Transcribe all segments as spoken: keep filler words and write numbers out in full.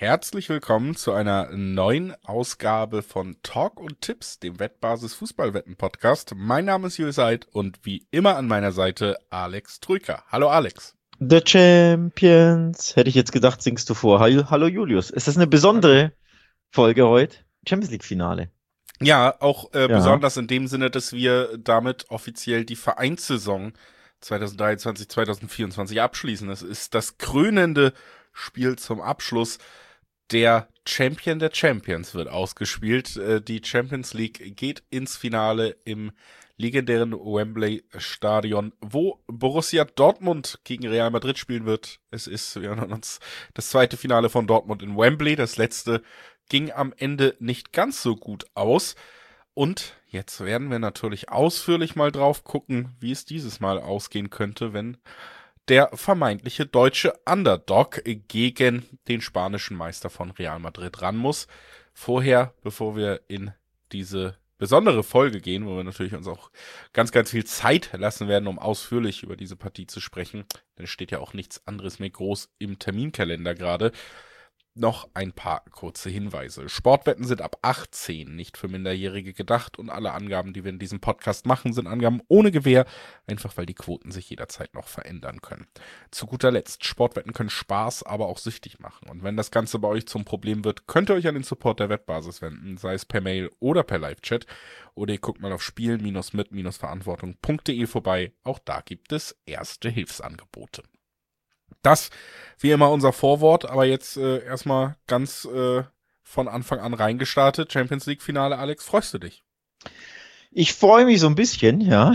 herzlich willkommen zu einer neuen Ausgabe von Talk und Tipps, dem Wettbasis Fußballwetten-Podcast. Mein Name ist Julius Eid und wie immer an meiner Seite Alex Trüker. Hallo Alex. The Champions. Hätte ich jetzt gedacht, singst du vor. Hallo Julius. Ist das eine besondere Folge heute? Champions League Finale. Ja, auch äh, Ja. besonders in dem Sinne, dass wir damit offiziell die Vereinssaison zwanzig dreiundzwanzig zwanzig vierundzwanzig abschließen. Das ist das krönende Spiel zum Abschluss. Der Champion der Champions wird ausgespielt. Äh, die Champions League geht ins Finale im legendären Wembley-Stadion, wo Borussia Dortmund gegen Real Madrid spielen wird. Es ist, wir erinnern uns, das zweite Finale von Dortmund in Wembley. Das letzte ging am Ende nicht ganz so gut aus. Und jetzt werden wir natürlich ausführlich mal drauf gucken, wie es dieses Mal ausgehen könnte, wenn der vermeintliche deutsche Underdog gegen den spanischen Meister von Real Madrid ran muss. Vorher, bevor wir in diese besondere Folge gehen, wo wir natürlich uns auch ganz, ganz viel Zeit lassen werden, um ausführlich über diese Partie zu sprechen, denn es steht ja auch nichts anderes mehr groß im Terminkalender gerade, noch ein paar kurze Hinweise. Sportwetten sind ab achtzehn, nicht für Minderjährige gedacht und alle Angaben, die wir in diesem Podcast machen, sind Angaben ohne Gewähr, einfach weil die Quoten sich jederzeit noch verändern können. Zu guter Letzt, Sportwetten können Spaß, aber auch süchtig machen. Und wenn das Ganze bei euch zum Problem wird, könnt ihr euch an den Support der Wettbasis wenden, sei es per Mail oder per Live-Chat. Oder ihr guckt mal auf spielen-mit-verantwortung punkt de vorbei. Auch da gibt es erste Hilfsangebote. Das, wie immer, unser Vorwort, aber jetzt äh, erstmal ganz äh, von Anfang an reingestartet. Champions League Finale, Alex, freust du dich? Ich freue mich so ein bisschen, ja.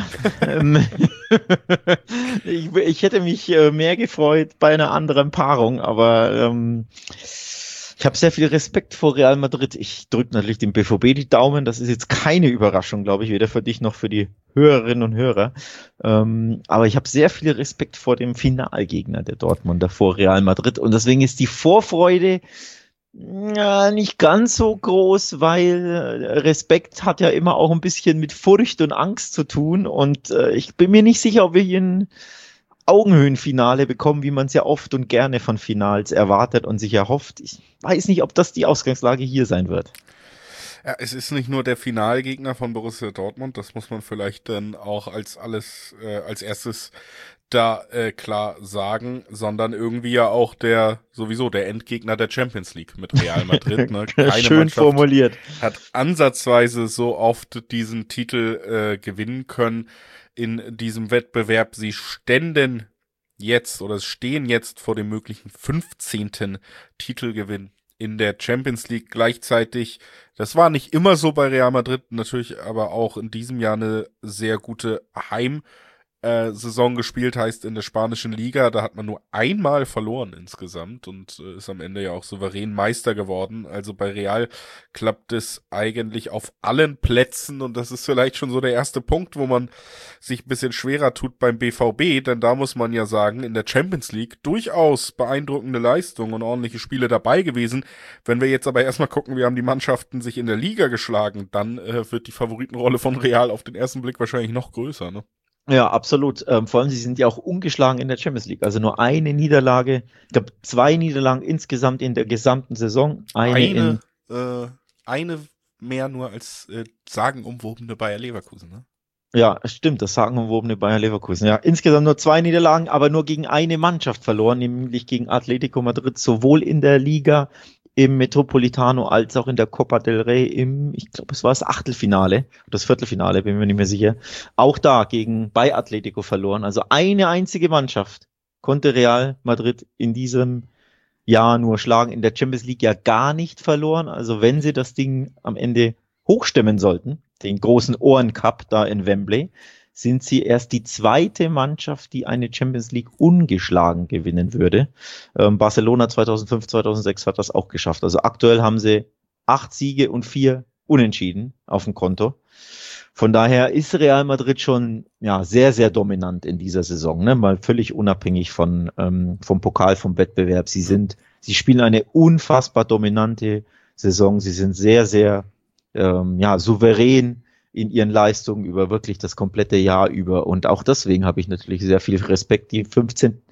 ich, ich hätte mich äh, mehr gefreut bei einer anderen Paarung, aber ähm, ich habe sehr viel Respekt vor Real Madrid. Ich drücke natürlich dem B V B die Daumen. Das ist jetzt keine Überraschung, glaube ich, weder für dich noch für die Hörerinnen und Hörer. Ähm, aber ich habe sehr viel Respekt vor dem Finalgegner der Dortmunder, vor Real Madrid. Und deswegen ist die Vorfreude ja, nicht ganz so groß, weil Respekt hat ja immer auch ein bisschen mit Furcht und Angst zu tun. Und äh, ich bin mir nicht sicher, ob wir hier ein Augenhöhenfinale bekommen, wie man es ja oft und gerne von Finals erwartet und sich erhofft. Ich weiß nicht, ob das die Ausgangslage hier sein wird. Ja, es ist nicht nur der Finalgegner von Borussia Dortmund, das muss man vielleicht dann auch als alles äh, als erstes da äh, klar sagen, sondern irgendwie ja auch der sowieso der Endgegner der Champions League mit Real Madrid. Ne? Keine Schön Mannschaft formuliert. hat ansatzweise so oft diesen Titel äh, gewinnen können in diesem Wettbewerb. Sie ständen jetzt oder stehen jetzt vor dem möglichen fünfzehnten Titelgewinn in der Champions League gleichzeitig. Das war nicht immer so bei Real Madrid, natürlich aber auch in diesem Jahr eine sehr gute Heim- Äh, Saison gespielt, heißt in der spanischen Liga, da hat man nur einmal verloren insgesamt und äh, ist am Ende ja auch souverän Meister geworden. Also bei Real klappt es eigentlich auf allen Plätzen und das ist vielleicht schon so der erste Punkt, wo man sich ein bisschen schwerer tut beim B V B, denn da muss man ja sagen, in der Champions League durchaus beeindruckende Leistung und ordentliche Spiele dabei gewesen. Wenn wir jetzt aber erstmal gucken, wie haben die Mannschaften sich in der Liga geschlagen, dann äh, wird die Favoritenrolle von Real auf den ersten Blick wahrscheinlich noch größer, ne? Ja, absolut. Ähm, vor allem, sie sind ja auch ungeschlagen in der Champions League. Also nur eine Niederlage, ich glaube zwei Niederlagen insgesamt in der gesamten Saison. Eine, Eine, in, äh, eine mehr nur als äh, sagenumwobene Bayer Leverkusen, ne? ja, stimmt, das sagenumwobene Bayer Leverkusen. Ja, insgesamt nur zwei Niederlagen, aber nur gegen eine Mannschaft verloren, nämlich gegen Atletico Madrid, sowohl in der Liga, im Metropolitano als auch in der Copa del Rey im, ich glaube, es war das Achtelfinale, das Viertelfinale, bin mir nicht mehr sicher. Auch da gegen bei Atletico verloren. Also eine einzige Mannschaft konnte Real Madrid in diesem Jahr nur schlagen. In der Champions League ja gar nicht verloren. Also wenn sie das Ding am Ende hochstemmen sollten, den großen Ohrencup da in Wembley, sind sie erst die zweite Mannschaft, die eine Champions League ungeschlagen gewinnen würde. Ähm, Barcelona zweitausendfünf, zweitausendsechs hat das auch geschafft. Also aktuell haben sie acht Siege und vier Unentschieden auf dem Konto. Von daher ist Real Madrid schon ja sehr, sehr dominant in dieser Saison, ne? Mal völlig unabhängig von ähm, vom Pokal, vom Wettbewerb. Sie sind, sie spielen eine unfassbar dominante Saison. Sie sind sehr, sehr ähm, ja souverän in ihren Leistungen über wirklich das komplette Jahr über. Und auch deswegen habe ich natürlich sehr viel Respekt. Die fünfzehn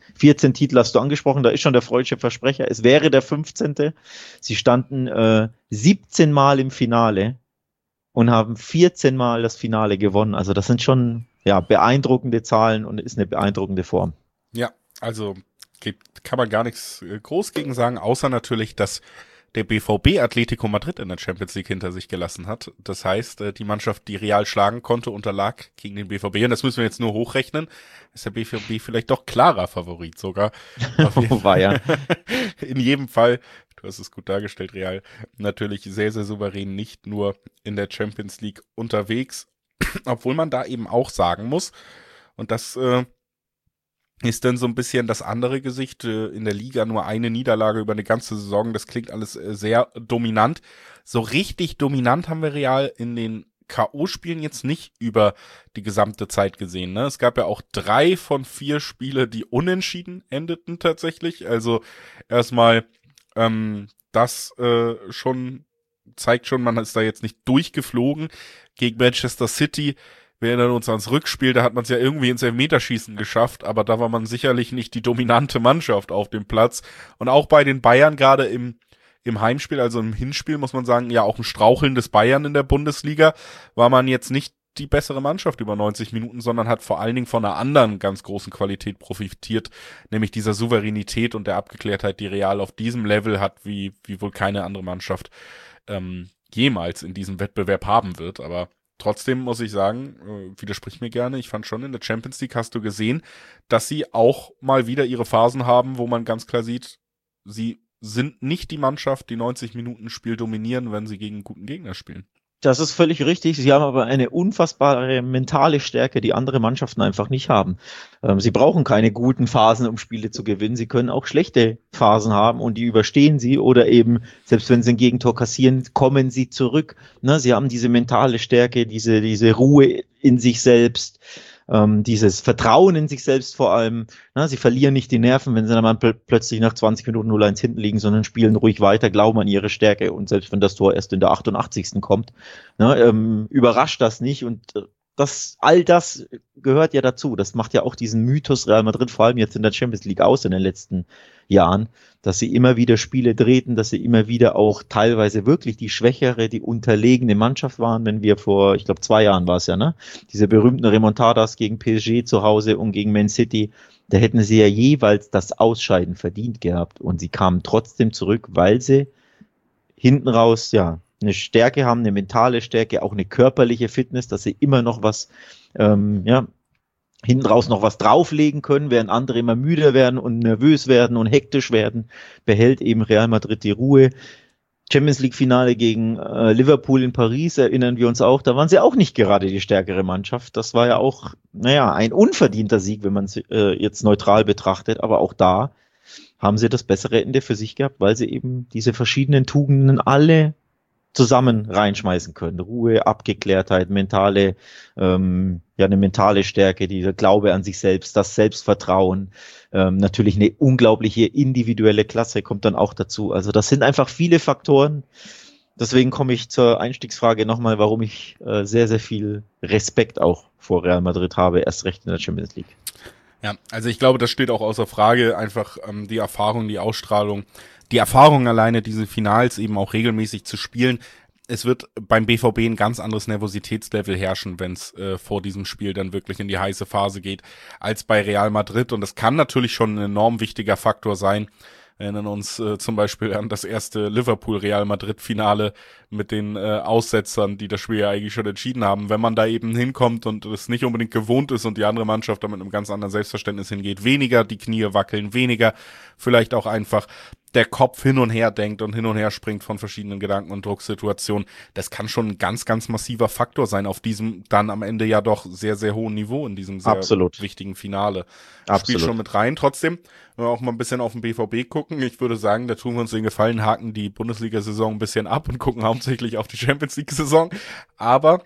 vierzehn Titel hast du angesprochen, da ist schon der freudsche Versprecher. Es wäre der fünfzehnte. Sie standen äh, siebzehn Mal im Finale und haben vierzehn Mal das Finale gewonnen. Also das sind schon ja beeindruckende Zahlen und ist eine beeindruckende Form. Ja, also gibt, kann man gar nichts groß gegen sagen, außer natürlich, dass der B V B Atletico Madrid in der Champions League hinter sich gelassen hat. Das heißt, die Mannschaft, die Real schlagen konnte, unterlag gegen den B V B. Und das müssen wir jetzt nur hochrechnen. Ist der B V B vielleicht doch klarer Favorit sogar. War ja. In jedem Fall, du hast es gut dargestellt, Real, natürlich sehr, sehr souverän, nicht nur in der Champions League unterwegs. Obwohl man da eben auch sagen muss, und das äh, ist dann so ein bisschen das andere Gesicht, in der Liga nur eine Niederlage über eine ganze Saison, das klingt alles sehr dominant. So richtig dominant haben wir Real in den K O-Spielen jetzt nicht über die gesamte Zeit gesehen, ne? Es gab ja auch drei von vier Spiele, die unentschieden endeten tatsächlich, also erstmal ähm, das äh, schon zeigt schon, man ist da jetzt nicht durchgeflogen gegen Manchester City. Wir erinnern uns ans Rückspiel, da hat man es ja irgendwie ins Elfmeterschießen geschafft, aber da war man sicherlich nicht die dominante Mannschaft auf dem Platz. Und auch bei den Bayern, gerade im im Heimspiel, also im Hinspiel, muss man sagen, ja auch ein strauchelndes Bayern in der Bundesliga, war man jetzt nicht die bessere Mannschaft über neunzig Minuten, sondern hat vor allen Dingen von einer anderen ganz großen Qualität profitiert, nämlich dieser Souveränität und der Abgeklärtheit, die Real auf diesem Level hat, wie wie wohl keine andere Mannschaft ähm, jemals in diesem Wettbewerb haben wird, aber trotzdem muss ich sagen, äh, widersprich mir gerne, ich fand schon, in der Champions League hast du gesehen, dass sie auch mal wieder ihre Phasen haben, wo man ganz klar sieht, sie sind nicht die Mannschaft, die neunzig Minuten Spiel dominieren, wenn sie gegen einen guten Gegner spielen. Das ist völlig richtig. Sie haben aber eine unfassbare mentale Stärke, die andere Mannschaften einfach nicht haben. Ähm, sie brauchen keine guten Phasen, um Spiele zu gewinnen. Sie können auch schlechte Phasen haben und die überstehen sie oder eben, selbst wenn sie ein Gegentor kassieren, kommen sie zurück. Ne, sie haben diese mentale Stärke, diese, diese Ruhe in sich selbst, ähm, dieses Vertrauen in sich selbst vor allem. Na, sie verlieren nicht die Nerven, wenn sie dann mal pl- plötzlich nach zwanzig Minuten null eins hinten liegen, sondern spielen ruhig weiter, glauben an ihre Stärke und selbst wenn das Tor erst in der achtundachtzigsten kommt, na, ähm, überrascht das nicht und äh, das, all das gehört ja dazu. Das macht ja auch diesen Mythos Real Madrid, vor allem jetzt in der Champions League aus in den letzten Jahren, dass sie immer wieder Spiele drehten, dass sie immer wieder auch teilweise wirklich die schwächere, die unterlegene Mannschaft waren, wenn wir vor, ich glaube zwei Jahren war es ja, ne, diese berühmten Remontadas gegen P S G zu Hause und gegen Man City, da hätten sie ja jeweils das Ausscheiden verdient gehabt und sie kamen trotzdem zurück, weil sie hinten raus, ja, eine Stärke haben, eine mentale Stärke, auch eine körperliche Fitness, dass sie immer noch was, ähm, ja, hinten raus noch was drauflegen können, während andere immer müder werden und nervös werden und hektisch werden, behält eben Real Madrid die Ruhe. Champions League Finale gegen äh, Liverpool in Paris, erinnern wir uns auch, da waren sie auch nicht gerade die stärkere Mannschaft. Das war ja auch, naja, ein unverdienter Sieg, wenn man es äh, jetzt neutral betrachtet, aber auch da haben sie das bessere Ende für sich gehabt, weil sie eben diese verschiedenen Tugenden alle zusammen reinschmeißen können. Ruhe, Abgeklärtheit, mentale, ähm, ja, eine mentale Stärke, dieser Glaube an sich selbst, das Selbstvertrauen, ähm, natürlich eine unglaubliche individuelle Klasse kommt dann auch dazu. Also das sind einfach viele Faktoren. Deswegen komme ich zur Einstiegsfrage nochmal, warum ich äh, sehr, sehr viel Respekt auch vor Real Madrid habe, erst recht in der Champions League. Ja, also ich glaube, das steht auch außer Frage, einfach ähm, die Erfahrung, die Ausstrahlung, die Erfahrung alleine, diese Finals eben auch regelmäßig zu spielen. Es wird beim B V B ein ganz anderes Nervositätslevel herrschen, wenn es äh, vor diesem Spiel dann wirklich in die heiße Phase geht, als bei Real Madrid. Und das kann natürlich schon ein enorm wichtiger Faktor sein. Wir erinnern uns äh, zum Beispiel an das erste Liverpool-Real-Madrid-Finale mit den äh, Aussetzern, die das Spiel ja eigentlich schon entschieden haben. Wenn man da eben hinkommt und es nicht unbedingt gewohnt ist und die andere Mannschaft da mit einem ganz anderen Selbstverständnis hingeht, weniger, die Knie wackeln, weniger, vielleicht auch einfach der Kopf hin und her denkt und hin und her springt von verschiedenen Gedanken und Drucksituationen. Das kann schon ein ganz, ganz massiver Faktor sein auf diesem dann am Ende ja doch sehr, sehr hohen Niveau in diesem sehr Absolut. wichtigen Finale. Absolut. Spielt schon mit rein. Trotzdem, wenn wir auch mal ein bisschen auf den B V B gucken, ich würde sagen, da tun wir uns den Gefallen, haken die Bundesliga-Saison ein bisschen ab und gucken hauptsächlich auf die Champions-League-Saison. Aber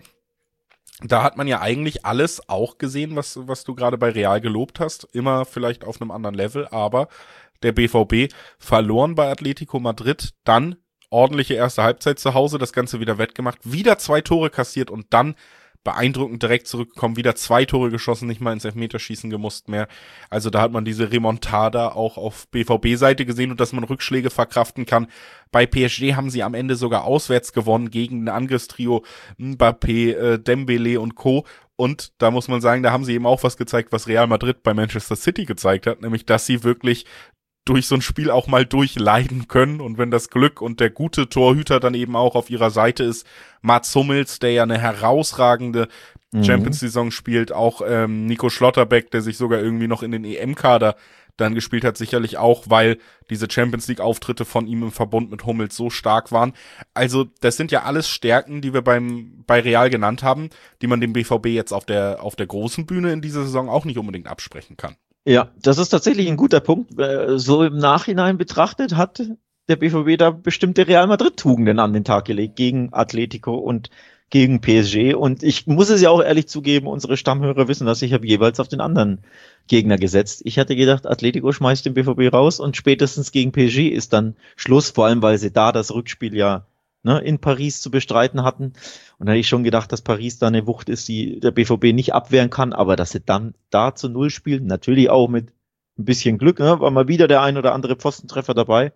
da hat man ja eigentlich alles auch gesehen, was, was du gerade bei Real gelobt hast. Immer vielleicht auf einem anderen Level, aber der B V B verloren bei Atletico Madrid, dann ordentliche erste Halbzeit zu Hause, das Ganze wieder wettgemacht, wieder zwei Tore kassiert und dann beeindruckend direkt zurückgekommen, wieder zwei Tore geschossen, nicht mal ins Elfmeterschießen gemusst mehr. Also da hat man diese Remontada auch auf B V B-Seite gesehen und dass man Rückschläge verkraften kann. Bei P S G haben sie am Ende sogar auswärts gewonnen gegen ein Angriffstrio Mbappé, äh, Dembele und Co. Und da muss man sagen, da haben sie eben auch was gezeigt, was Real Madrid bei Manchester City gezeigt hat, nämlich dass sie wirklich durch so ein Spiel auch mal durchleiden können und wenn das Glück und der gute Torhüter dann eben auch auf ihrer Seite ist, Mats Hummels, der ja eine herausragende mhm. Champions-Saison spielt, auch ähm, Nico Schlotterbeck, der sich sogar irgendwie noch in den E M-Kader dann gespielt hat, sicherlich auch, weil diese Champions-League-Auftritte von ihm im Verbund mit Hummels so stark waren. Also das sind ja alles Stärken, die wir beim bei Real genannt haben, die man dem B V B jetzt auf der auf der großen Bühne in dieser Saison auch nicht unbedingt absprechen kann. Ja, das ist tatsächlich ein guter Punkt. So im Nachhinein betrachtet hat der B V B da bestimmte Real Madrid-Tugenden an den Tag gelegt gegen Atletico und gegen P S G. Und ich muss es ja auch ehrlich zugeben, unsere Stammhörer wissen das, ich habe jeweils auf den anderen Gegner gesetzt. Ich hatte gedacht, Atletico schmeißt den B V B raus und spätestens gegen P S G ist dann Schluss, vor allem weil sie da das Rückspiel ja ne, in Paris zu bestreiten hatten. Und da hätte ich schon gedacht, dass Paris da eine Wucht ist, die der B V B nicht abwehren kann, aber dass sie dann da zu Null spielen, natürlich auch mit ein bisschen Glück, ne, war mal wieder der ein oder andere Pfostentreffer dabei.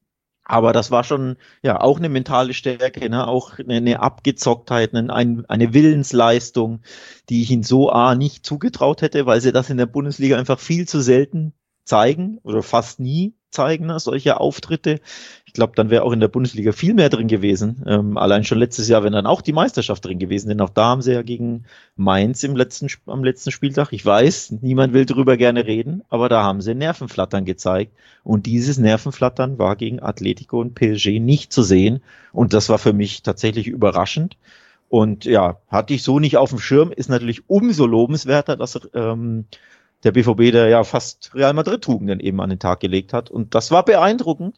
Aber das war schon, ja, auch eine mentale Stärke, ne, auch eine, eine Abgezocktheit, eine, eine Willensleistung, die ich ihnen so A nicht zugetraut hätte, weil sie das in der Bundesliga einfach viel zu selten zeigen oder fast nie zeigen, ne, solche Auftritte. Ich glaube, dann wäre auch in der Bundesliga viel mehr drin gewesen. Ähm, allein schon letztes Jahr wäre dann auch die Meisterschaft drin gewesen, denn auch da haben sie ja gegen Mainz im letzten, am letzten Spieltag, ich weiß, niemand will drüber gerne reden, aber da haben sie Nervenflattern gezeigt und dieses Nervenflattern war gegen Atletico und P S G nicht zu sehen und das war für mich tatsächlich überraschend. Und ja, hatte ich so nicht auf dem Schirm, ist natürlich umso lobenswerter, dass ähm, der B V B, der ja fast Real Madrid-Tugenden eben an den Tag gelegt hat. Und das war beeindruckend.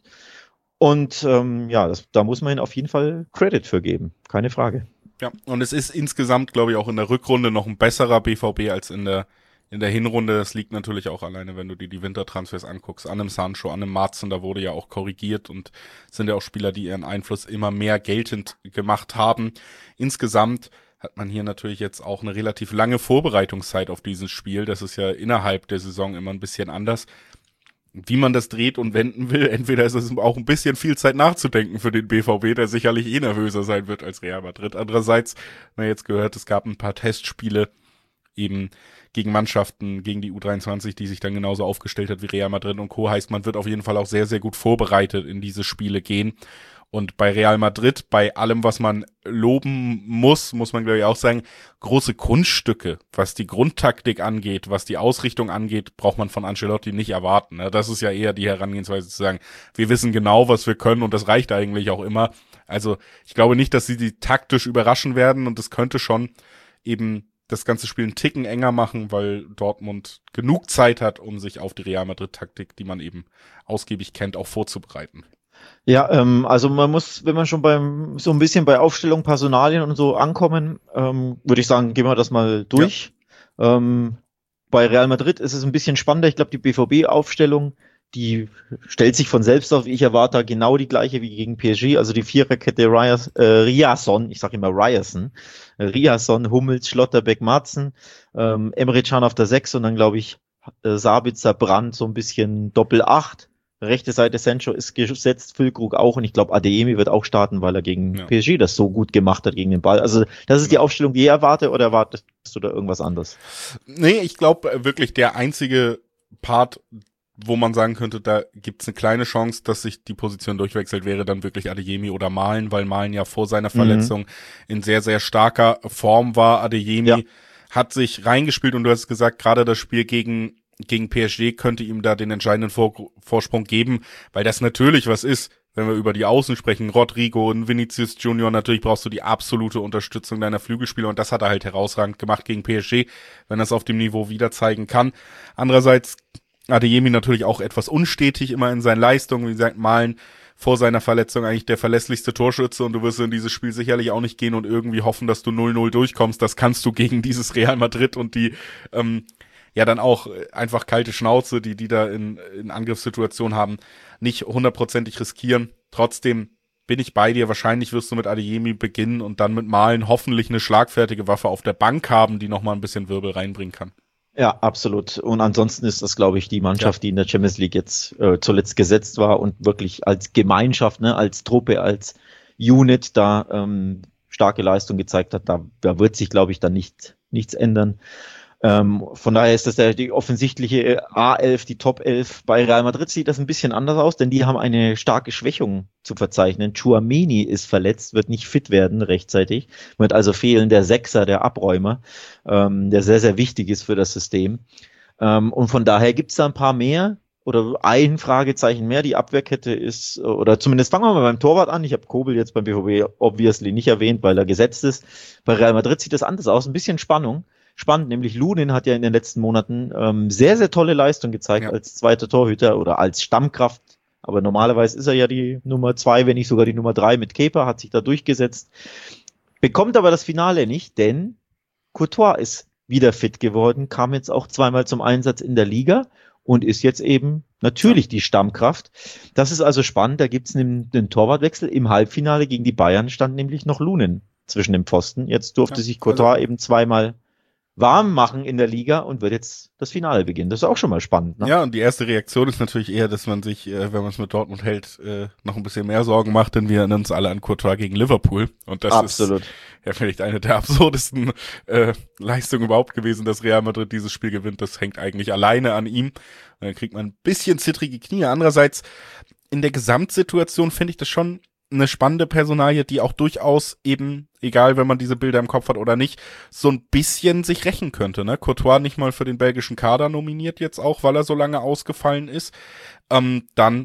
Und ähm, ja, das, da muss man ihnen auf jeden Fall Credit für geben. Keine Frage. Ja, und es ist insgesamt, glaube ich, auch in der Rückrunde noch ein besserer B V B als in der in der Hinrunde. Das liegt natürlich auch alleine, wenn du dir die Wintertransfers anguckst, an einem Sancho, an einem Marzen, da wurde ja auch korrigiert und sind ja auch Spieler, die ihren Einfluss immer mehr geltend gemacht haben. Insgesamt hat man hier natürlich jetzt auch eine relativ lange Vorbereitungszeit auf dieses Spiel. Das ist ja innerhalb der Saison immer ein bisschen anders. Wie man das dreht und wenden will, entweder ist es auch ein bisschen viel Zeit nachzudenken für den B V B, der sicherlich eh nervöser sein wird als Real Madrid. Andererseits, man jetzt gehört, es gab ein paar Testspiele eben gegen Mannschaften, gegen die U dreiundzwanzig, die sich dann genauso aufgestellt hat wie Real Madrid und Co. Heißt, man wird auf jeden Fall auch sehr, sehr gut vorbereitet in diese Spiele gehen. Und bei Real Madrid, bei allem, was man loben muss, muss man glaube ich auch sagen, große Kunststücke, was die Grundtaktik angeht, was die Ausrichtung angeht, braucht man von Ancelotti nicht erwarten. Das ist ja eher die Herangehensweise zu sagen, wir wissen genau, was wir können und das reicht eigentlich auch immer. Also ich glaube nicht, dass sie die taktisch überraschen werden und es könnte schon eben das ganze Spiel einen Ticken enger machen, weil Dortmund genug Zeit hat, um sich auf die Real Madrid-Taktik, die man eben ausgiebig kennt, auch vorzubereiten. Ja, ähm, also man muss, wenn man schon beim so ein bisschen bei Aufstellung, Personalien und so ankommen, ähm, würde ich sagen, gehen wir das mal durch. Ja. Ähm, bei Real Madrid ist es ein bisschen spannender. Ich glaube, die B V B-Aufstellung, die stellt sich von selbst auf. Ich erwarte genau die gleiche wie gegen P S G. Also die Viererkette Rias, äh, Riasson, ich sage immer Ryerson, Riasson, Hummels, Schlotterbeck, Marzen, ähm, Emre Can auf der sechs und dann glaube ich äh, Sabitzer, Brandt so ein bisschen Doppel-Acht. Rechte Seite Sancho ist gesetzt, Füllkrug auch und ich glaube Adeyemi wird auch starten, weil er gegen ja. P S G das so gut gemacht hat gegen den Ball. Also das ist die Aufstellung, die ich erwarte, oder erwartest du da irgendwas anderes? Nee, ich glaube wirklich der einzige Part, wo man sagen könnte, da gibt's eine kleine Chance, dass sich die Position durchwechselt, wäre dann wirklich Adeyemi oder Malen, weil Malen ja vor seiner Verletzung mhm. in sehr, sehr starker Form war. Adeyemi ja. hat sich reingespielt und du hast gesagt, gerade das Spiel gegen gegen P S G könnte ihm da den entscheidenden Vor- Vorsprung geben, weil das natürlich was ist, wenn wir über die Außen sprechen, Rodrigo und Vinicius Junior, natürlich brauchst du die absolute Unterstützung deiner Flügelspieler und das hat er halt herausragend gemacht gegen P S G, wenn er es auf dem Niveau wieder zeigen kann. Andererseits Adeyemi natürlich auch etwas unstetig immer in seinen Leistungen, wie gesagt, Malen vor seiner Verletzung eigentlich der verlässlichste Torschütze und du wirst in dieses Spiel sicherlich auch nicht gehen und irgendwie hoffen, dass du null null durchkommst. Das kannst du gegen dieses Real Madrid und die ähm, ja dann auch einfach kalte Schnauze, die die da in, in Angriffssituationen haben, nicht hundertprozentig riskieren. Trotzdem bin ich bei dir. Wahrscheinlich wirst du mit Adeyemi beginnen und dann mit Malen hoffentlich eine schlagfertige Waffe auf der Bank haben, die nochmal ein bisschen Wirbel reinbringen kann. Ja, absolut. Und ansonsten ist das, glaube ich, die Mannschaft, ja. die in der Champions League jetzt äh, zuletzt gesetzt war und wirklich als Gemeinschaft, ne, als Truppe, als Unit da ähm, starke Leistung gezeigt hat. Da, da wird sich, glaube ich, dann nicht nichts ändern. Ähm, von daher ist das der, die offensichtliche A elf, die Top elf. Bei Real Madrid sieht das ein bisschen anders aus, denn die haben eine starke Schwächung zu verzeichnen. Tchouaméni ist verletzt, wird nicht fit werden rechtzeitig, wird also fehlen der Sechser, der Abräumer, ähm, der sehr, sehr wichtig ist für das System. Ähm, und von daher gibt es da ein paar mehr oder ein Fragezeichen mehr. Die Abwehrkette ist, oder zumindest fangen wir mal beim Torwart an. Ich habe Kobel jetzt beim B V B obviously nicht erwähnt, weil er gesetzt ist. Bei Real Madrid sieht das anders aus, ein bisschen Spannung. Spannend, nämlich Lunin hat ja in den letzten Monaten ähm, sehr, sehr tolle Leistung gezeigt ja. als zweiter Torhüter oder als Stammkraft. Aber normalerweise ist er ja die Nummer zwei, wenn nicht sogar die Nummer drei mit Kepa, hat sich da durchgesetzt. Bekommt aber das Finale nicht, denn Courtois ist wieder fit geworden, kam jetzt auch zweimal zum Einsatz in der Liga und ist jetzt eben natürlich die Stammkraft. Das ist also spannend, da gibt es einen, einen Torwartwechsel. Im Halbfinale gegen die Bayern stand nämlich noch Lunin zwischen dem Pfosten. Jetzt durfte ja, sich Courtois also eben zweimal warm machen in der Liga und wird jetzt das Finale beginnen. Das ist auch schon mal spannend. Ne? Ja, und die erste Reaktion ist natürlich eher, dass man sich, äh, wenn man es mit Dortmund hält, äh, noch ein bisschen mehr Sorgen macht, denn wir erinnern uns alle an Courtois gegen Liverpool. Und das Absolut. ist ja vielleicht eine der absurdesten äh, Leistungen überhaupt gewesen, dass Real Madrid dieses Spiel gewinnt. Das hängt eigentlich alleine an ihm. Und dann kriegt man ein bisschen zittrige Knie. Andererseits, in der Gesamtsituation finde ich das schon eine spannende Personalie, die auch durchaus eben, egal wenn man diese Bilder im Kopf hat oder nicht, so ein bisschen sich rächen könnte. Ne? Courtois nicht mal für den belgischen Kader nominiert jetzt auch, weil er so lange ausgefallen ist. Ähm, dann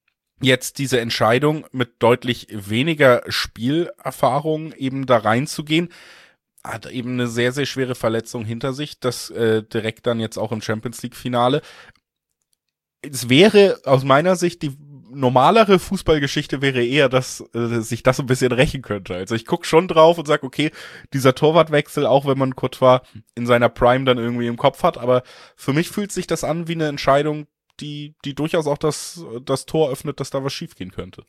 jetzt diese Entscheidung mit deutlich weniger Spielerfahrung eben da reinzugehen, hat eben eine sehr, sehr schwere Verletzung hinter sich, das äh, direkt dann jetzt auch im Champions-League-Finale. Es wäre aus meiner Sicht die normalere Fußballgeschichte wäre eher, dass äh, sich das ein bisschen rächen könnte. Also ich guck schon drauf und sag, okay, dieser Torwartwechsel, auch wenn man Courtois in seiner Prime dann irgendwie im Kopf hat, aber für mich fühlt sich das an wie eine Entscheidung, die die durchaus auch das das Tor öffnet, dass da was schiefgehen könnte.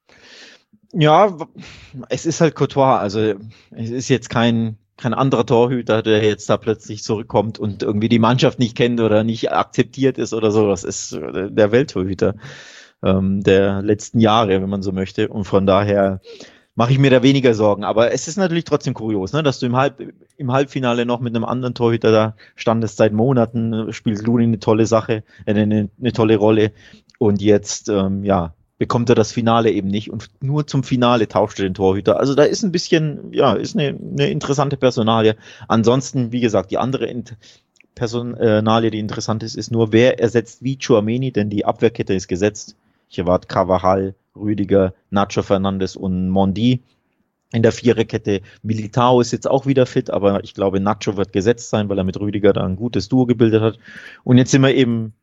Ja, es ist halt Courtois, also es ist jetzt kein kein anderer Torhüter, der jetzt da plötzlich zurückkommt und irgendwie die Mannschaft nicht kennt oder nicht akzeptiert ist oder so. Das ist der Welttorhüter der letzten Jahre, wenn man so möchte. Und von daher mache ich mir da weniger Sorgen. Aber es ist natürlich trotzdem kurios, ne, dass du im, Halb, im Halbfinale noch mit einem anderen Torhüter da standest seit Monaten, spielt Lunin eine tolle Sache, eine, eine tolle Rolle. Und jetzt, ähm, ja, bekommt er das Finale eben nicht. Und nur zum Finale tauscht er den Torhüter. Also da ist ein bisschen, ja, ist eine, eine interessante Personalie. Ansonsten, wie gesagt, die andere Int- Personalie, die interessant ist, ist nur, wer ersetzt wie Tchouaméni, denn die Abwehrkette ist gesetzt. Ich erwarte Carvajal, Rüdiger, Nacho Fernandes und Mondi. In der Viererkette Militao ist jetzt auch wieder fit, aber ich glaube, Nacho wird gesetzt sein, weil er mit Rüdiger da ein gutes Duo gebildet hat. Und jetzt sind wir eben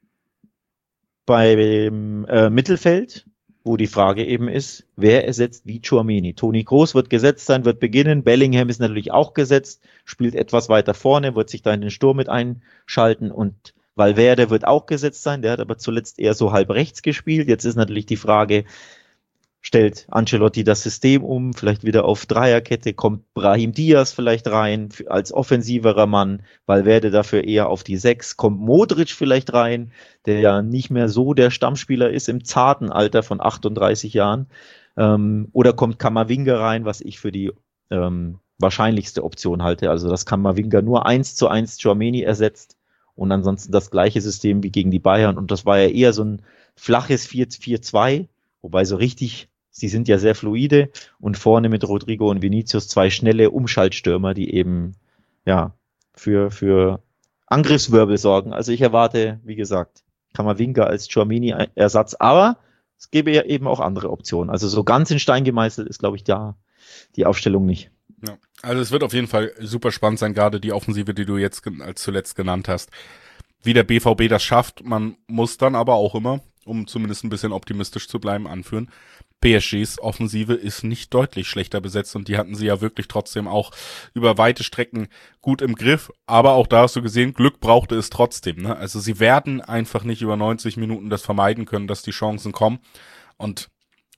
beim äh, Mittelfeld, wo die Frage eben ist, wer ersetzt wie Tchouaméni? Toni Kroos wird gesetzt sein, wird beginnen. Bellingham ist natürlich auch gesetzt, spielt etwas weiter vorne, wird sich da in den Sturm mit einschalten und Valverde wird auch gesetzt sein, der hat aber zuletzt eher so halb rechts gespielt. Jetzt ist natürlich die Frage, stellt Ancelotti das System um, vielleicht wieder auf Dreierkette, kommt Brahim Diaz vielleicht rein als offensiverer Mann, Valverde dafür eher auf die Sechs, kommt Modric vielleicht rein, der ja nicht mehr so der Stammspieler ist im zarten Alter von achtunddreißig Jahren, ähm, oder kommt Camavinga rein, was ich für die ähm, wahrscheinlichste Option halte, also dass Camavinga nur eins zu eins Tchouaméni ersetzt. Und ansonsten das gleiche System wie gegen die Bayern. Und das war ja eher so ein flaches vier vier zwei, wobei so richtig, sie sind ja sehr fluide. Und vorne mit Rodrigo und Vinicius zwei schnelle Umschaltstürmer, die eben ja für, für Angriffswirbel sorgen. Also ich erwarte, wie gesagt, Camavinga als Tchouaméni-Ersatz. Aber es gäbe ja eben auch andere Optionen. Also so ganz in Stein gemeißelt ist, glaube ich, da die Aufstellung nicht. Ja, also es wird auf jeden Fall super spannend sein, gerade die Offensive, die du jetzt als zuletzt genannt hast. Wie der B V B das schafft, man muss dann aber auch immer, um zumindest ein bisschen optimistisch zu bleiben, anführen, P S Gs Offensive ist nicht deutlich schlechter besetzt und die hatten sie ja wirklich trotzdem auch über weite Strecken gut im Griff, aber auch da hast du gesehen, Glück brauchte es trotzdem, ne? Also sie werden einfach nicht über neunzig Minuten das vermeiden können, dass die Chancen kommen und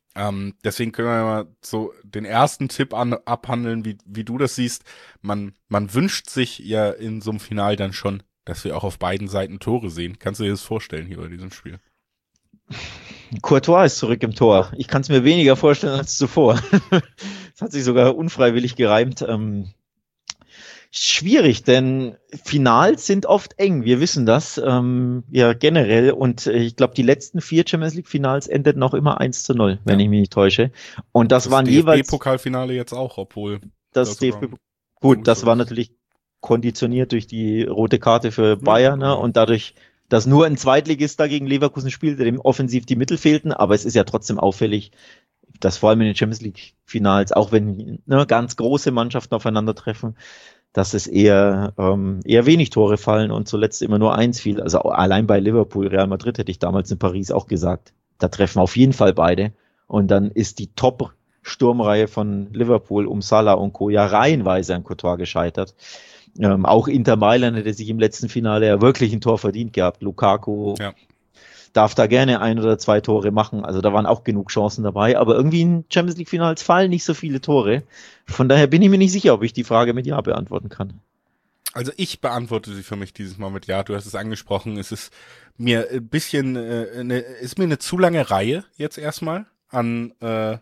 Ähm, deswegen können wir ja mal so den ersten Tipp an, abhandeln, wie, wie du das siehst. Man, man wünscht sich ja in so einem Final dann schon, dass wir auch auf beiden Seiten Tore sehen. Kannst du dir das vorstellen hier bei diesem Spiel? Courtois ist zurück im Tor. Ich kann es mir weniger vorstellen als zuvor. Das hat sich sogar unfreiwillig gereimt. Ähm, schwierig, denn Finals sind oft eng. Wir wissen das ähm, ja generell. Und äh, ich glaube, die letzten vier Champions League Finals endeten auch immer eins zu null, wenn ja. ich mich nicht täusche. Und das, das waren jeweils... Das D F B-Pokalfinale jetzt auch, obwohl... Das D F B... Gut, das war natürlich konditioniert durch die rote Karte für Bayern, ja, ne? Und dadurch, dass nur ein Zweitligist da gegen Leverkusen spielte, dem offensiv die Mittel fehlten. Aber es ist ja trotzdem auffällig, dass vor allem in den Champions League Finals, auch wenn ne, ganz große Mannschaften aufeinandertreffen, dass es eher ähm, eher wenig Tore fallen und zuletzt immer nur eins fiel. Also allein bei Liverpool, Real Madrid hätte ich damals in Paris auch gesagt, da treffen auf jeden Fall beide. Und dann ist die Top-Sturmreihe von Liverpool um Salah und Co. ja reihenweise an Courtois gescheitert. Ähm, auch Inter Mailand hätte sich im letzten Finale ja wirklich ein Tor verdient gehabt. Lukaku ja. darf da gerne ein oder zwei Tore machen. Also da waren auch genug Chancen dabei. Aber irgendwie in Champions League Finals fallen nicht so viele Tore. Von daher bin ich mir nicht sicher, ob ich die Frage mit Ja beantworten kann. Also ich beantworte sie für mich dieses Mal mit Ja. Du hast es angesprochen. Es ist mir ein bisschen, äh, eine, ist mir eine zu lange Reihe jetzt erstmal an, äh,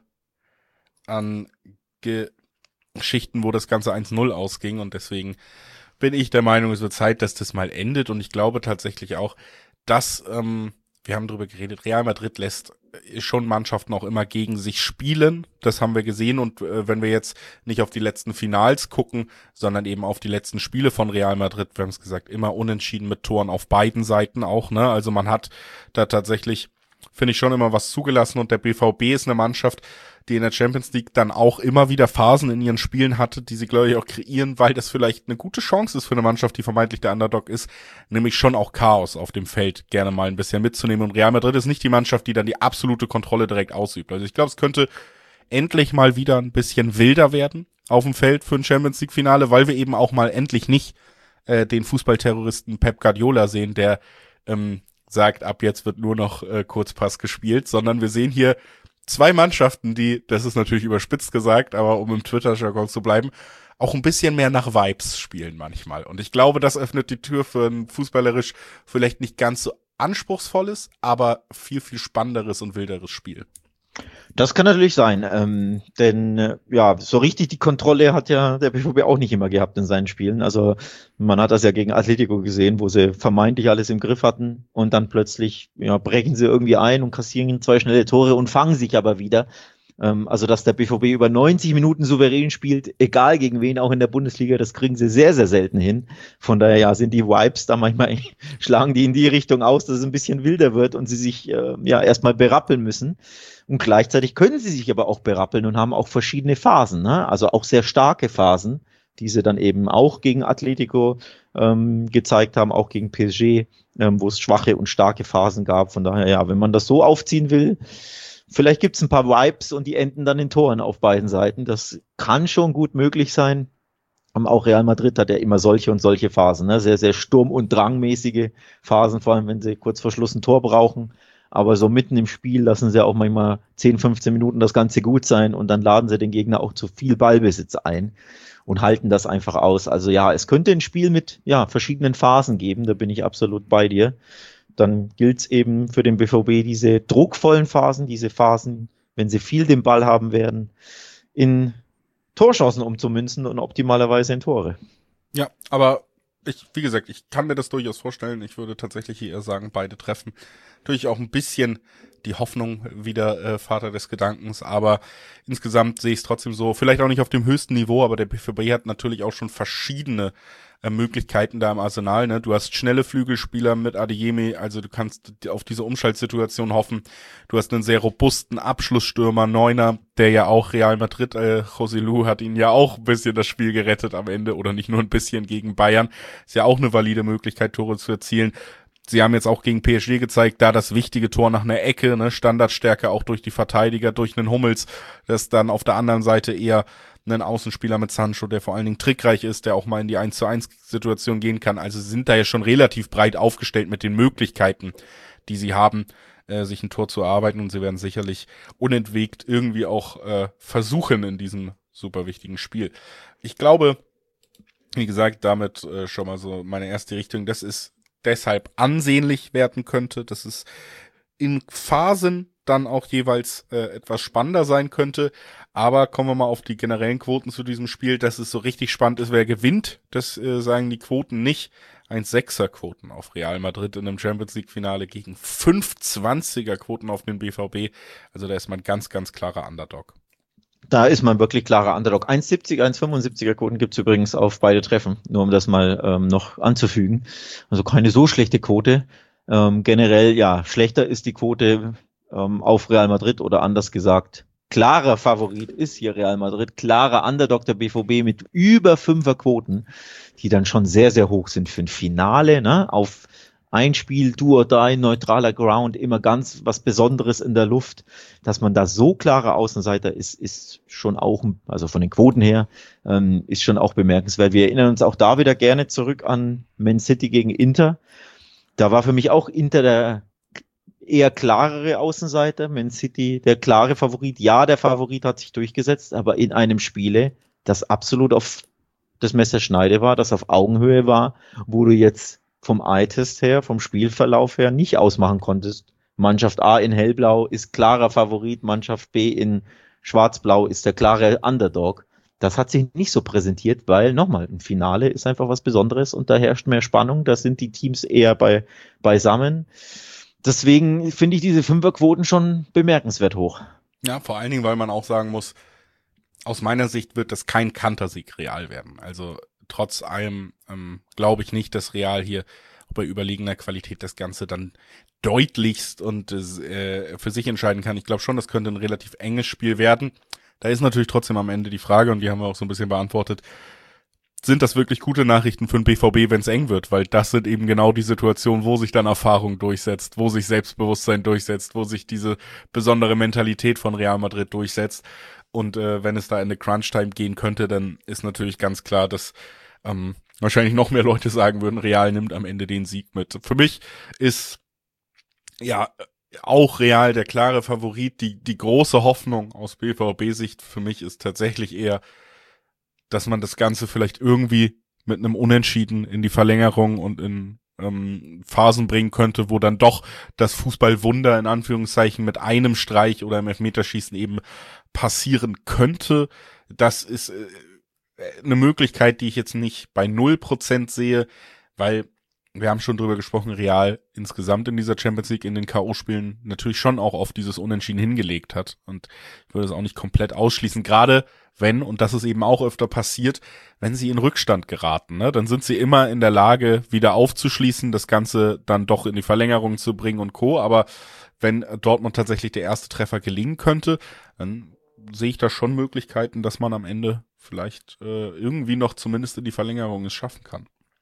an Geschichten, wo das Ganze eins null ausging. Und deswegen bin ich der Meinung, es wird Zeit, dass das mal endet. Und ich glaube tatsächlich auch, dass, ähm, wir haben drüber geredet, Real Madrid lässt schon Mannschaften auch immer gegen sich spielen. Das haben wir gesehen. Und äh, wenn wir jetzt nicht auf die letzten Finals gucken, sondern eben auf die letzten Spiele von Real Madrid, wir haben es gesagt, immer unentschieden mit Toren auf beiden Seiten auch, ne? Also man hat da tatsächlich, finde ich, schon immer was zugelassen. Und der B V B ist eine Mannschaft, die in der Champions League dann auch immer wieder Phasen in ihren Spielen hatte, die sie, glaube ich, auch kreieren, weil das vielleicht eine gute Chance ist für eine Mannschaft, die vermeintlich der Underdog ist, nämlich schon auch Chaos auf dem Feld gerne mal ein bisschen mitzunehmen. Und Real Madrid ist nicht die Mannschaft, die dann die absolute Kontrolle direkt ausübt. Also ich glaube, es könnte endlich mal wieder ein bisschen wilder werden auf dem Feld für ein Champions League Finale, weil wir eben auch mal endlich nicht äh, den Fußballterroristen Pep Guardiola sehen, der ähm, sagt, ab jetzt wird nur noch äh, Kurzpass gespielt, sondern wir sehen hier zwei Mannschaften, die, das ist natürlich überspitzt gesagt, aber um im Twitter-Jargon zu bleiben, auch ein bisschen mehr nach Vibes spielen manchmal. Und ich glaube, das öffnet die Tür für ein fußballerisch vielleicht nicht ganz so anspruchsvolles, aber viel, viel spannenderes und wilderes Spiel. Das kann natürlich sein, ähm, denn äh, ja, so richtig die Kontrolle hat ja der B V B auch nicht immer gehabt in seinen Spielen. Also man hat das ja gegen Atletico gesehen, wo sie vermeintlich alles im Griff hatten und dann plötzlich ja, brechen sie irgendwie ein und kassieren zwei schnelle Tore und fangen sich aber wieder. Ähm, also dass der B V B über neunzig Minuten souverän spielt, egal gegen wen, auch in der Bundesliga, das kriegen sie sehr, sehr selten hin. Von daher ja, sind die Vibes da manchmal, schlagen die in die Richtung aus, dass es ein bisschen wilder wird und sie sich äh, ja erstmal berappeln müssen. Und gleichzeitig können sie sich aber auch berappeln und haben auch verschiedene Phasen, ne? Also auch sehr starke Phasen, die sie dann eben auch gegen Atletico ähm, gezeigt haben, auch gegen P S G, ähm, wo es schwache und starke Phasen gab. Von daher, ja, wenn man das so aufziehen will, vielleicht gibt's ein paar Vibes und die enden dann in Toren auf beiden Seiten. Das kann schon gut möglich sein. Auch Real Madrid hat ja immer solche und solche Phasen, ne? Sehr, sehr sturm- und drangmäßige Phasen, vor allem wenn sie kurz vor Schluss ein Tor brauchen. Aber so mitten im Spiel lassen sie auch manchmal zehn, fünfzehn Minuten das Ganze gut sein und dann laden sie den Gegner auch zu viel Ballbesitz ein und halten das einfach aus. Also ja, es könnte ein Spiel mit ja verschiedenen Phasen geben, da bin ich absolut bei dir. Dann gilt es eben für den B V B diese druckvollen Phasen, diese Phasen, wenn sie viel den Ball haben werden, in Torchancen umzumünzen und optimalerweise in Tore. Ja, aber ich, wie gesagt, ich kann mir das durchaus vorstellen. Ich würde tatsächlich hier eher sagen, beide treffen. Natürlich auch ein bisschen die Hoffnung wieder äh, Vater des Gedankens, aber insgesamt sehe ich es trotzdem so, vielleicht auch nicht auf dem höchsten Niveau, aber der B V B hat natürlich auch schon verschiedene äh, Möglichkeiten da im Arsenal, ne? Du hast schnelle Flügelspieler mit Adeyemi, also du kannst auf diese Umschaltsituation hoffen. Du hast einen sehr robusten Abschlussstürmer, Neuner, der ja auch Real Madrid, äh, Joselu hat ihn ja auch ein bisschen das Spiel gerettet am Ende oder nicht nur ein bisschen gegen Bayern. Ist ja auch eine valide Möglichkeit, Tore zu erzielen. Sie haben jetzt auch gegen P S G gezeigt, da das wichtige Tor nach einer Ecke, ne, Standardstärke auch durch die Verteidiger, durch einen Hummels, das dann auf der anderen Seite eher einen Außenspieler mit Sancho, der vor allen Dingen trickreich ist, der auch mal in die eins zu eins Situation gehen kann. Also sie sind da ja schon relativ breit aufgestellt mit den Möglichkeiten, die sie haben, äh, sich ein Tor zu erarbeiten und sie werden sicherlich unentwegt irgendwie auch äh, versuchen in diesem super wichtigen Spiel. Ich glaube, wie gesagt, damit äh, schon mal so meine erste Richtung, dass es deshalb ansehnlich werden könnte, dass es in Phasen dann auch jeweils äh, etwas spannender sein könnte. Aber kommen wir mal auf die generellen Quoten zu diesem Spiel, dass es so richtig spannend ist, wer gewinnt. Das äh, sagen die Quoten nicht. eins Komma sechser Quoten auf Real Madrid in einem Champions League Finale gegen fünf Komma zwanziger Quoten auf den B V B. Also da ist man ganz, ganz klarer Underdog. Da ist man wirklich klarer Underdog. eins Komma siebzig, eins Komma fünfundsiebziger Quoten gibt's übrigens auf beide Treffen, nur um das mal ähm, noch anzufügen. Also keine so schlechte Quote. Ähm, generell, ja, schlechter ist die Quote ähm, auf Real Madrid oder anders gesagt, klarer Favorit ist hier Real Madrid, klarer Underdog der B V B mit über fünfer Quoten, die dann schon sehr, sehr hoch sind für ein Finale, ne? Auf ein Spiel, do or die, neutraler Ground, immer ganz was Besonderes in der Luft, dass man da so klarer Außenseiter ist, ist schon auch, also von den Quoten her, ähm, ist schon auch bemerkenswert. Wir erinnern uns auch da wieder gerne zurück an Man City gegen Inter. Da war für mich auch Inter der eher klarere Außenseiter, Man City der klare Favorit. Ja, der Favorit hat sich durchgesetzt, aber in einem Spiele, das absolut auf das Messerschneide war, das auf Augenhöhe war, wo du jetzt vom Eye-Test her, vom Spielverlauf her nicht ausmachen konntest. Mannschaft A in hellblau ist klarer Favorit, Mannschaft B in schwarzblau ist der klare Underdog. Das hat sich nicht so präsentiert, weil nochmal, ein Finale ist einfach was Besonderes und da herrscht mehr Spannung, da sind die Teams eher bei, beisammen. Deswegen finde ich diese Fünferquoten schon bemerkenswert hoch. Ja, vor allen Dingen, weil man auch sagen muss, aus meiner Sicht wird das kein Kantersieg Real werden. Also trotz allem ähm, glaube ich nicht, dass Real hier bei überlegener Qualität das Ganze dann deutlichst und äh, für sich entscheiden kann. Ich glaube schon, das könnte ein relativ enges Spiel werden. Da ist natürlich trotzdem am Ende die Frage, und die haben wir auch so ein bisschen beantwortet, sind das wirklich gute Nachrichten für den B V B, wenn es eng wird? Weil das sind eben genau die Situationen, wo sich dann Erfahrung durchsetzt, wo sich Selbstbewusstsein durchsetzt, wo sich diese besondere Mentalität von Real Madrid durchsetzt. Und äh, wenn es da in eine Crunch-Time gehen könnte, dann ist natürlich ganz klar, dass ähm, wahrscheinlich noch mehr Leute sagen würden, Real nimmt am Ende den Sieg mit. Für mich ist ja auch Real der klare Favorit. Die die große Hoffnung aus B V B-Sicht für mich ist tatsächlich eher, dass man das Ganze vielleicht irgendwie mit einem Unentschieden in die Verlängerung und in ähm, Phasen bringen könnte, wo dann doch das Fußballwunder in Anführungszeichen mit einem Streich oder im Elfmeterschießen eben passieren könnte. Das ist äh, eine Möglichkeit, die ich jetzt nicht bei null Prozent sehe, weil wir haben schon drüber gesprochen, Real insgesamt in dieser Champions League in den K O-Spielen natürlich schon auch auf dieses Unentschieden hingelegt hat. Und ich würde es auch nicht komplett ausschließen, gerade wenn, und das ist eben auch öfter passiert, wenn sie in Rückstand geraten, ne, dann sind sie immer in der Lage, wieder aufzuschließen, das Ganze dann doch in die Verlängerung zu bringen und Co. Aber wenn Dortmund tatsächlich der erste Treffer gelingen könnte, dann sehe ich da schon Möglichkeiten, dass man am Ende vielleicht äh, irgendwie noch zumindest in die Verlängerung es schaffen kann.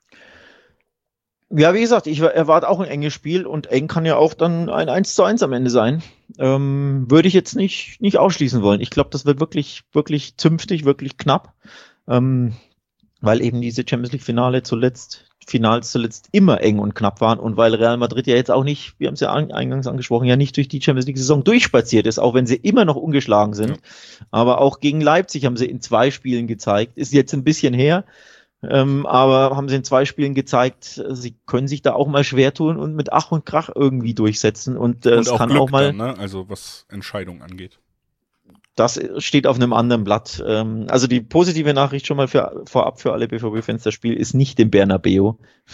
Ja, wie gesagt, ich erwarte auch ein enges Spiel und eng kann ja auch dann ein eins zu eins am Ende sein. Ähm, würde ich jetzt nicht, nicht ausschließen wollen. Ich glaube, das wird wirklich, wirklich zünftig, wirklich knapp, ähm, weil eben diese Champions League Finale zuletzt, Finals zuletzt immer eng und knapp waren und weil Real Madrid ja jetzt auch nicht, wir haben es ja eingangs angesprochen, ja nicht durch die Champions League Saison durchspaziert ist, auch wenn sie immer noch ungeschlagen sind. Ja. Aber auch gegen Leipzig haben sie in zwei Spielen gezeigt, ist jetzt ein bisschen her, Ähm, aber haben sie in zwei Spielen gezeigt, sie können sich da auch mal schwer tun und mit Ach und Krach irgendwie durchsetzen. Und äh, es kann Glück auch mal, dann, ne? Also was Entscheidungen angeht. Das steht auf einem anderen Blatt. Ähm, also die positive Nachricht schon mal für, vorab für alle B V B-Fans, das Spiel ist nicht im Bernabeu.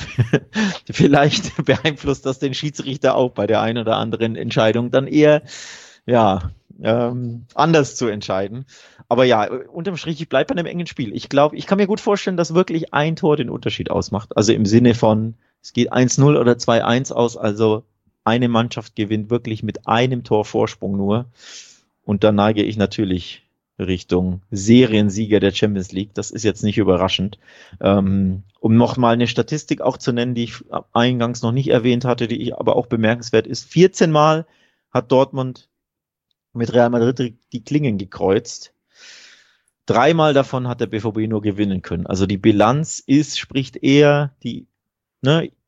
Vielleicht beeinflusst das den Schiedsrichter auch bei der einen oder anderen Entscheidung dann eher, ja, ähm, anders zu entscheiden. Aber ja, unterm Strich, ich bleibe bei einem engen Spiel. Ich glaube, ich kann mir gut vorstellen, dass wirklich ein Tor den Unterschied ausmacht. Also im Sinne von, es geht eins null oder zwei eins aus, also eine Mannschaft gewinnt wirklich mit einem Tor Vorsprung nur. Und da neige ich natürlich Richtung Seriensieger der Champions League. Das ist jetzt nicht überraschend. Ähm, um nochmal eine Statistik auch zu nennen, die ich eingangs noch nicht erwähnt hatte, die ich aber auch bemerkenswert ist. vierzehn Mal hat Dortmund mit Real Madrid die Klingen gekreuzt. Dreimal davon hat der B V B nur gewinnen können. Also die Bilanz ist, spricht eher die, ne,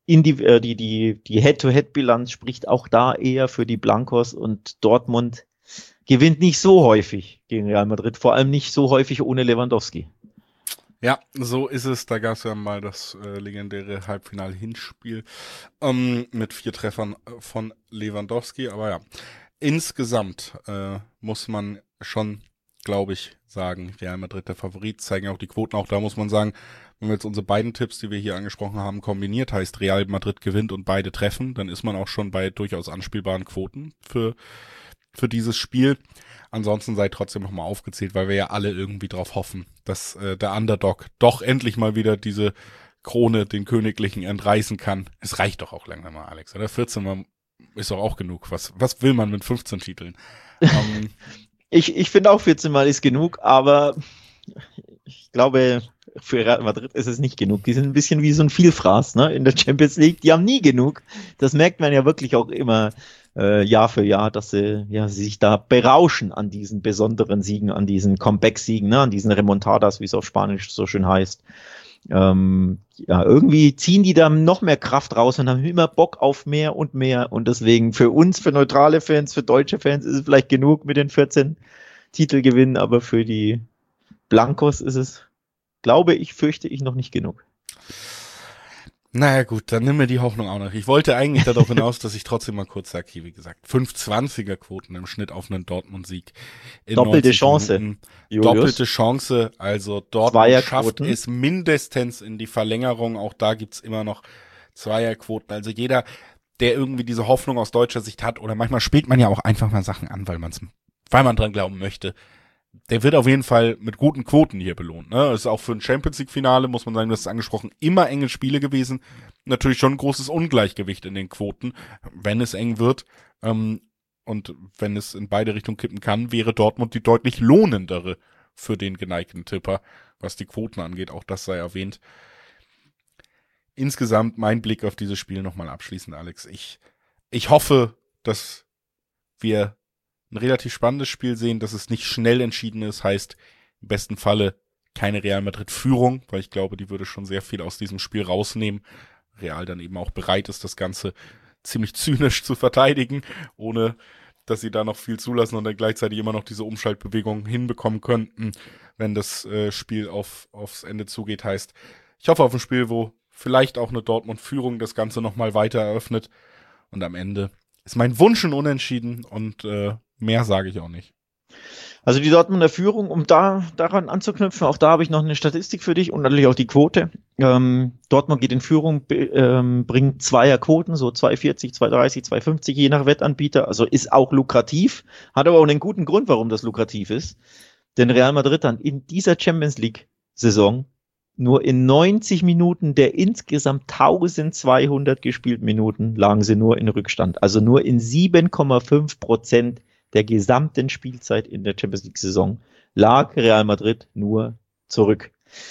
in die, äh, die, die, die Head-to-Head-Bilanz spricht auch da eher für die Blancos und Dortmund gewinnt nicht so häufig gegen Real Madrid, vor allem nicht so häufig ohne Lewandowski. Ja, so ist es. Da gab es ja mal das äh, legendäre Halbfinal-Hinspiel ähm, mit vier Treffern von Lewandowski. Aber ja, insgesamt äh, muss man schon, glaube ich, sagen, Real Madrid der Favorit, zeigen auch die Quoten. Auch da muss man sagen, wenn wir jetzt unsere beiden Tipps, die wir hier angesprochen haben, kombiniert, heißt Real Madrid gewinnt und beide treffen, dann ist man auch schon bei durchaus anspielbaren Quoten für für dieses Spiel. Ansonsten sei trotzdem nochmal aufgezählt, weil wir ja alle irgendwie drauf hoffen, dass äh, der Underdog doch endlich mal wieder diese Krone den Königlichen entreißen kann. Es reicht doch auch langsam mal, Alex, oder? vierzehn Mal ist doch auch genug. Was was will man mit fünfzehn Titeln? um, ich ich finde auch vierzehn Mal ist genug, aber ich glaube, für Real Madrid ist es nicht genug. Die sind ein bisschen wie so ein Vielfraß, ne, in der Champions League. Die haben nie genug. Das merkt man ja wirklich auch immer äh, Jahr für Jahr, dass sie, ja, sie sich da berauschen an diesen besonderen Siegen, an diesen Comeback-Siegen, ne, an diesen Remontadas, wie es auf Spanisch so schön heißt. Ähm, ja, irgendwie ziehen die da noch mehr Kraft raus und haben immer Bock auf mehr und mehr. Und deswegen für uns, für neutrale Fans, für deutsche Fans ist es vielleicht genug mit den vierzehn Titelgewinnen, aber für die Blancos ist es, glaube ich, fürchte ich, noch nicht genug. Naja gut, dann nimm mir die Hoffnung auch noch. Ich wollte eigentlich darauf hinaus, dass ich trotzdem mal kurz sage, hier wie gesagt, fünf zwanziger Quoten im Schnitt auf einen Dortmund-Sieg. Doppelte Chance. Julius. Doppelte Chance, also Dortmund schafft es mindestens in die Verlängerung. Auch da gibt's immer noch Zweierquoten. Also jeder, der irgendwie diese Hoffnung aus deutscher Sicht hat, oder manchmal spielt man ja auch einfach mal Sachen an, weil man's, weil man dran glauben möchte, der wird auf jeden Fall mit guten Quoten hier belohnt. Ne? Das ist auch für ein Champions-League-Finale, muss man sagen, das ist angesprochen, immer enge Spiele gewesen. Natürlich schon ein großes Ungleichgewicht in den Quoten, wenn es eng wird. Ähm, und wenn es in beide Richtungen kippen kann, wäre Dortmund die deutlich lohnendere für den geneigten Tipper, was die Quoten angeht. Auch das sei erwähnt. Insgesamt mein Blick auf dieses Spiel nochmal abschließend, Alex. Ich, ich hoffe, dass wir ein relativ spannendes Spiel sehen, dass es nicht schnell entschieden ist, heißt im besten Falle keine Real Madrid-Führung, weil ich glaube, die würde schon sehr viel aus diesem Spiel rausnehmen. Real dann eben auch bereit ist, das Ganze ziemlich zynisch zu verteidigen, ohne dass sie da noch viel zulassen und dann gleichzeitig immer noch diese Umschaltbewegungen hinbekommen könnten, wenn das äh, Spiel auf aufs Ende zugeht. Heißt, ich hoffe auf ein Spiel, wo vielleicht auch eine Dortmund-Führung das Ganze nochmal weiter eröffnet und am Ende ist mein Wunsch ein Unentschieden und äh, mehr sage ich auch nicht. Also die Dortmunder Führung, um da daran anzuknüpfen, auch da habe ich noch eine Statistik für dich und natürlich auch die Quote. Ähm, Dortmund geht in Führung, ähm, bringt Zweierquoten, so zwei vierzig, zwei dreißig, zwei fünfzig, je nach Wettanbieter. Also ist auch lukrativ, hat aber auch einen guten Grund, warum das lukrativ ist. Denn Real Madrid dann in dieser Champions League Saison nur in neunzig Minuten der insgesamt eintausendzweihundert gespielten Minuten lagen sie nur in Rückstand. Also nur in sieben Komma fünf Prozent der gesamten Spielzeit in der Champions League Saison lag Real Madrid nur zurück.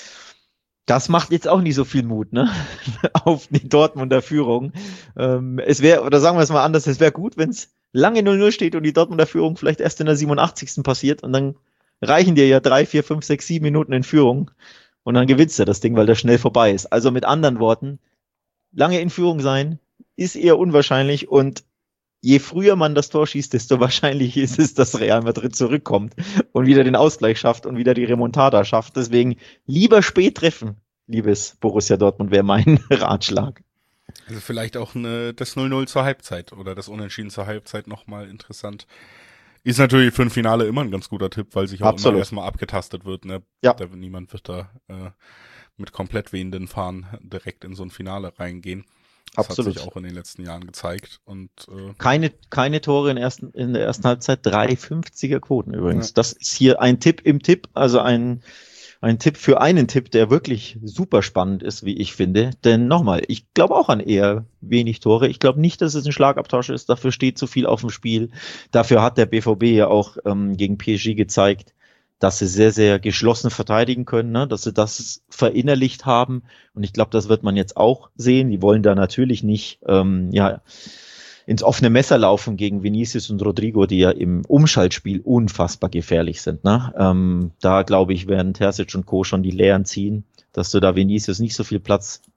Das macht jetzt auch nicht so viel Mut, ne? Auf die Dortmunder Führung. Ähm, es wäre, oder sagen wir es mal anders, es wäre gut, wenn es lange null null steht und die Dortmunder Führung vielleicht erst in der siebenundachtzigsten passiert und dann reichen dir ja drei, vier, fünf, sechs, sieben Minuten in Führung. Und dann gewinnst du das Ding, weil das schnell vorbei ist. Also mit anderen Worten, lange in Führung sein ist eher unwahrscheinlich und je früher man das Tor schießt, desto wahrscheinlich ist es, dass Real Madrid zurückkommt und wieder den Ausgleich schafft und wieder die Remontada schafft. Deswegen lieber spät treffen, liebes Borussia Dortmund, wäre mein Ratschlag. Also vielleicht auch eine, das null null zur Halbzeit oder das Unentschieden zur Halbzeit nochmal interessant. Ist natürlich für ein Finale immer ein ganz guter Tipp, weil sich auch Absolut. immer erstmal abgetastet wird. Ne? Ja. Da, niemand wird da äh, mit komplett wehenden Fahnen direkt in so ein Finale reingehen. Das Absolut. hat sich auch in den letzten Jahren gezeigt. Und äh, keine, keine Tore in, ersten, in der ersten Halbzeit, drei fünfziger Quoten übrigens. Ja. Das ist hier ein Tipp im Tipp, also ein Ein Tipp für einen Tipp, der wirklich super spannend ist, wie ich finde. Denn nochmal, ich glaube auch an eher wenig Tore. Ich glaube nicht, dass es ein Schlagabtausch ist. Dafür steht zu viel auf dem Spiel. Dafür hat der B V B ja auch ähm, gegen P S G gezeigt, dass sie sehr, sehr geschlossen verteidigen können, ne? Dass sie das verinnerlicht haben. Und ich glaube, das wird man jetzt auch sehen. Die wollen da natürlich nicht, ähm, ja, ins offene Messer laufen gegen Vinicius und Rodrigo, die ja im Umschaltspiel unfassbar gefährlich sind. Ne? Ähm, da, glaube ich, werden Terzic und Co. schon die Lehren ziehen, dass du da Vinicius nicht so viel Platz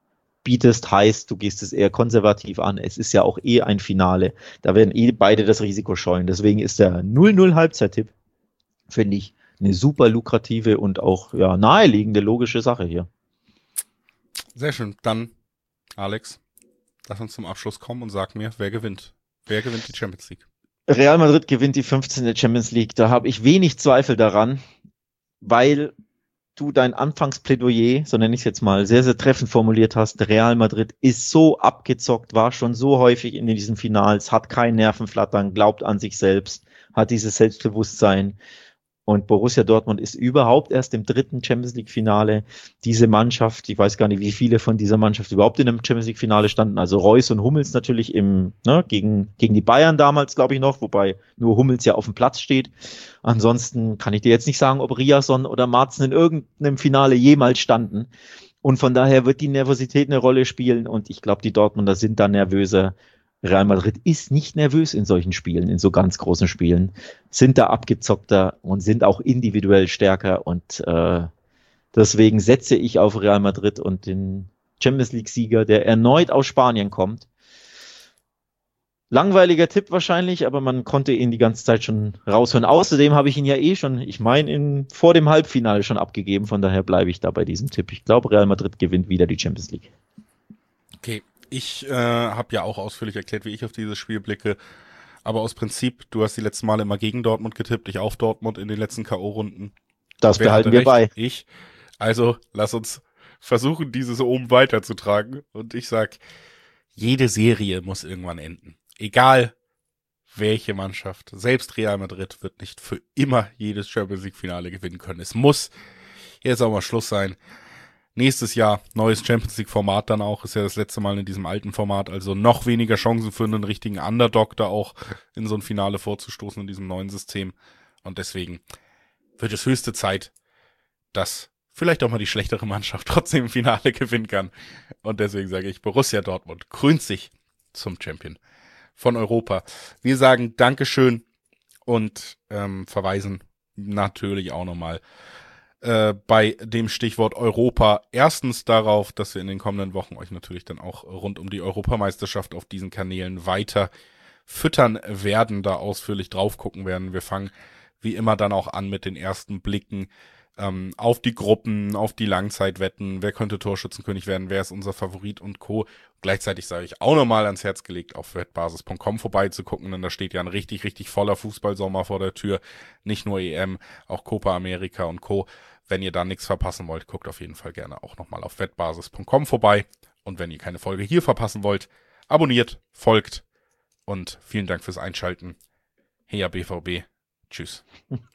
bietest, heißt, du gehst es eher konservativ an. Es ist ja auch eh ein Finale. Da werden eh beide das Risiko scheuen. Deswegen ist der null null Halbzeittipp, finde ich, eine super lukrative und auch ja, naheliegende, logische Sache hier. Sehr schön. Dann, Alex, lass uns zum Abschluss kommen und sag mir, wer gewinnt? Wer gewinnt die Champions League? Real Madrid gewinnt die fünfzehnte Champions League. Da habe ich wenig Zweifel daran, weil du dein Anfangsplädoyer, so nenne ich es jetzt mal, sehr, sehr treffend formuliert hast. Real Madrid ist so abgezockt, war schon so häufig in diesen Finals, hat kein Nervenflattern, glaubt an sich selbst, hat dieses Selbstbewusstsein. Und Borussia Dortmund ist überhaupt erst im dritten Champions League Finale. Diese Mannschaft, ich weiß gar nicht, wie viele von dieser Mannschaft überhaupt in einem Champions League Finale standen. Also Reus und Hummels natürlich im, ne, gegen, gegen die Bayern damals, glaube ich noch, wobei nur Hummels ja auf dem Platz steht. Ansonsten kann ich dir jetzt nicht sagen, ob Riasson oder Marzen in irgendeinem Finale jemals standen. Und von daher wird die Nervosität eine Rolle spielen. Und ich glaube, die Dortmunder sind da nervöser. Real Madrid ist nicht nervös in solchen Spielen, in so ganz großen Spielen, sind da abgezockter und sind auch individuell stärker und äh, deswegen setze ich auf Real Madrid und den Champions League-Sieger, der erneut aus Spanien kommt. Langweiliger Tipp wahrscheinlich, aber man konnte ihn die ganze Zeit schon raushören. Außerdem habe ich ihn ja eh schon, ich meine, vor dem Halbfinale schon abgegeben, von daher bleibe ich da bei diesem Tipp. Ich glaube, Real Madrid gewinnt wieder die Champions League. Okay. Ich äh, habe ja auch ausführlich erklärt, wie ich auf dieses Spiel blicke. Aber aus Prinzip, du hast die letzten Male immer gegen Dortmund getippt, ich auf Dortmund in den letzten K O-Runden. Das Wer behalten wir recht? bei. Ich. Also lass uns versuchen, dieses oben weiterzutragen. Und ich sag, jede Serie muss irgendwann enden. Egal welche Mannschaft. Selbst Real Madrid wird nicht für immer jedes Champions League-Finale gewinnen können. Es muss jetzt auch mal Schluss sein. Nächstes Jahr neues Champions League Format dann auch, ist ja das letzte Mal in diesem alten Format, also noch weniger Chancen für einen richtigen Underdog da auch in so ein Finale vorzustoßen in diesem neuen System. Und deswegen wird es höchste Zeit, dass vielleicht auch mal die schlechtere Mannschaft trotzdem im Finale gewinnen kann. Und deswegen sage ich, Borussia Dortmund krönt sich zum Champion von Europa. Wir sagen Dankeschön und ähm, verweisen natürlich auch nochmal bei dem Stichwort Europa erstens darauf, dass wir in den kommenden Wochen euch natürlich dann auch rund um die Europameisterschaft auf diesen Kanälen weiter füttern werden, da ausführlich drauf gucken werden. Wir fangen wie immer dann auch an mit den ersten Blicken ähm, auf die Gruppen, auf die Langzeitwetten, wer könnte Torschützenkönig werden, wer ist unser Favorit und Co. Gleichzeitig sage ich auch nochmal ans Herz gelegt, auf wettbasis punkt com vorbeizugucken, denn da steht ja ein richtig, richtig voller Fußballsommer vor der Tür. Nicht nur E M, auch Copa America und Co. Wenn ihr da nichts verpassen wollt, guckt auf jeden Fall gerne auch nochmal auf wettbasis punkt com vorbei. Und wenn ihr keine Folge hier verpassen wollt, abonniert, folgt und vielen Dank fürs Einschalten. Heya B V B. Tschüss.